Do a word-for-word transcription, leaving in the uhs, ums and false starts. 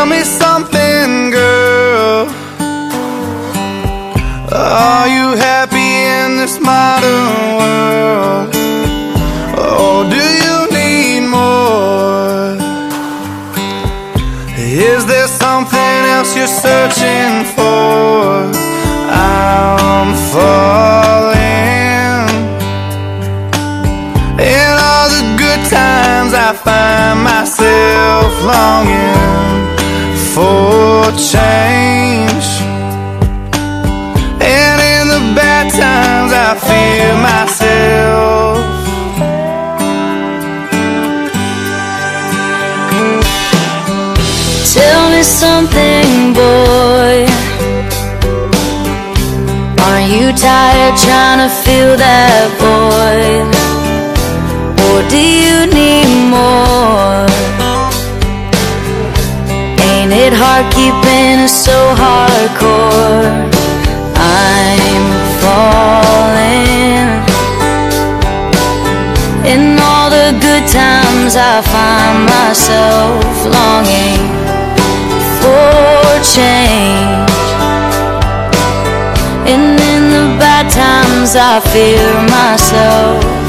me something, girl. Are you happy in this modern world? Or do you need more? Is there something else you're searching for? I'm falling. In all the good times I find myself longing for change, and in the bad times I fear myself. Tell me something, boy. Aren't you tired trying to fill that void? Or do you need more? Ain't it hard keeping it so hardcore? I'm falling. In all the good times I find myself longing for change, and in the bad times I fear myself.